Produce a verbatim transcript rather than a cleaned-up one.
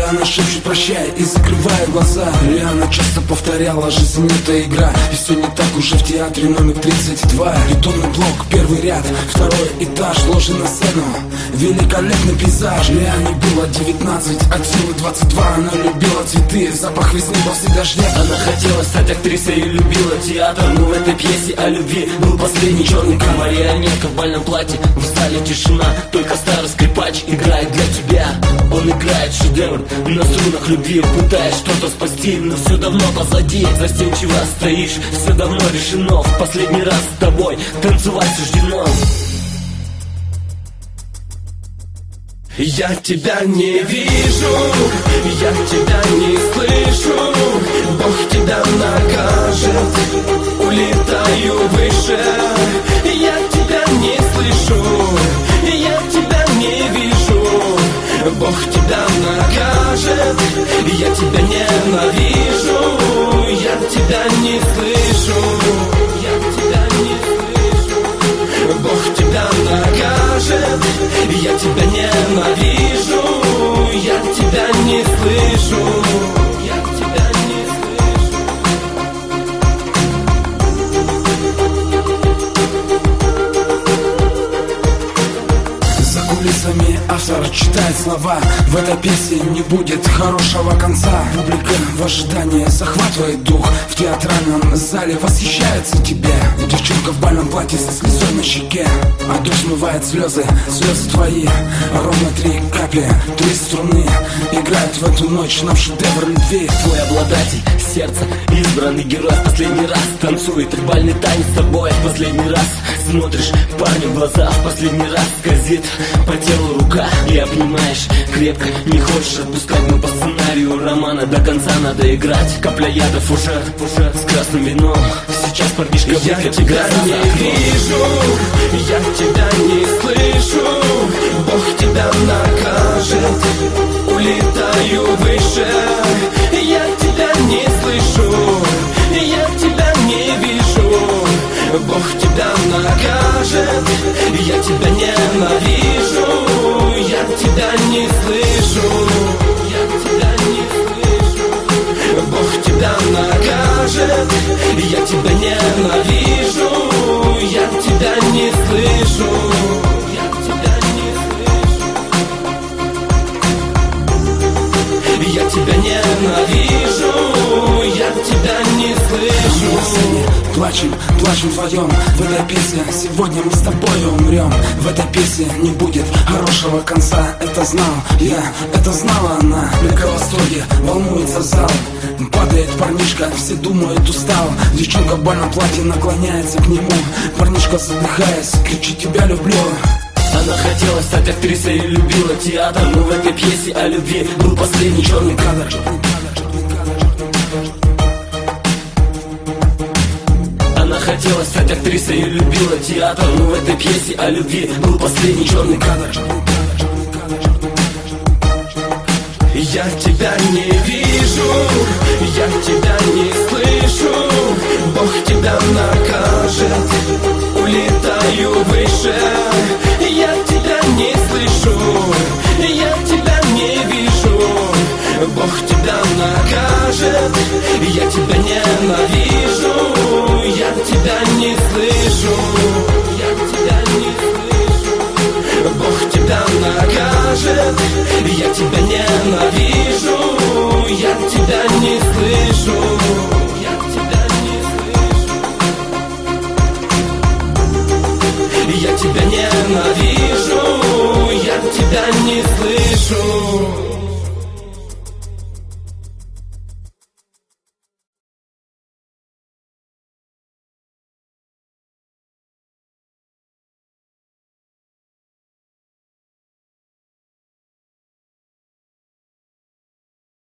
Лиана шепчет прощай и закрывает глаза. Лиана часто повторяла, жизнь это игра, и все не так уже в театре номер тридцать два. Бетонный блок, первый ряд, второй этаж, ложи на сцену, великолепный пейзаж. Лиане было девятнадцать, от силы двадцать два. Она любила цветы, запах весны после дождя. Она хотела стать актрисой и любила театр, но в этой пьесе о любви был последний черный камень. Марионетка в бальном платье, в зале тишина, только старый скрипач играет для тебя. Он играет шедевр на струнах любви, пытаясь что-то спасти, но все давно позади. Застенчиво стоишь, все давно решено, в последний раз с тобой танцевать суждено. Я тебя не вижу, я тебя не слышу, Бог тебя накажет, улетаю выше. Я тебя не слышу, я тебя не вижу, Бог тебя накажет, я тебя ненавижу. Я тебя не слышу, я тебя не слышу, Бог тебя накажет, я тебя ненавижу. Я тебя не слышу, я тебя не слышу. За кулисами автор читает слова. В этой песне не будет хорошего конца. Публика в ожидании захватывает дух. В театральном зале восхищается тебе. Девчонка в бальном платье со слезой на щеке, а дождь смывает слезы, слезы твои. Ровно три капли, три струны играют в эту ночь нам шедевр любви. Твой обладатель сердца, избранный герой, в последний раз танцует бальный танец с тобой. В последний раз смотришь парню в глаза, в последний раз скользит по телу рука и обнимаешь крепко. Не хочешь отпускать, но по сценарию романа до конца надо играть. Капля яда, фужер, фужер с красным вином. Сейчас парнишка выпьет, тебя не вижу, я тебя не слышу, Бог тебя накажет, улетаю выше. Я тебя не слышу, я тебя не вижу, Бог тебя накажет, я тебя ненавижу. Я тебя не слышу, я тебя не слышу, Бог тебя накажет, я тебя ненавижу. Я тебя не слышу, я тебя не слышу, я тебя ненавижу. Я тебя не слышу. Мы плачем, плачем вдвоем в этой песне. Сегодня мы с тобой умрем. В этой песне не будет хорошего конца. Это знал я, это знала она. Публика в восторге, волнуется зал. Падает парнишка, все думают устал. Девчонка в бальном платье наклоняется к нему. Парнишка, задыхаясь, кричит: тебя люблю. Она хотела стать актрисой и любила театр, но в этой пьесе о любви был последний черный кадр. Она хотела стать актрисой и любила театр, но в этой пьесе о любви был последний черный кадр. Я тебя не вижу, я тебя не слышу, Бог тебя накажет, улетаю выше. Я тебя не слышу, я тебя не вижу, Бог тебя накажет, я тебя ненавижу. Я тебя не слышу, я тебя не слышу, Бог тебя накажет, я тебя ненавижу.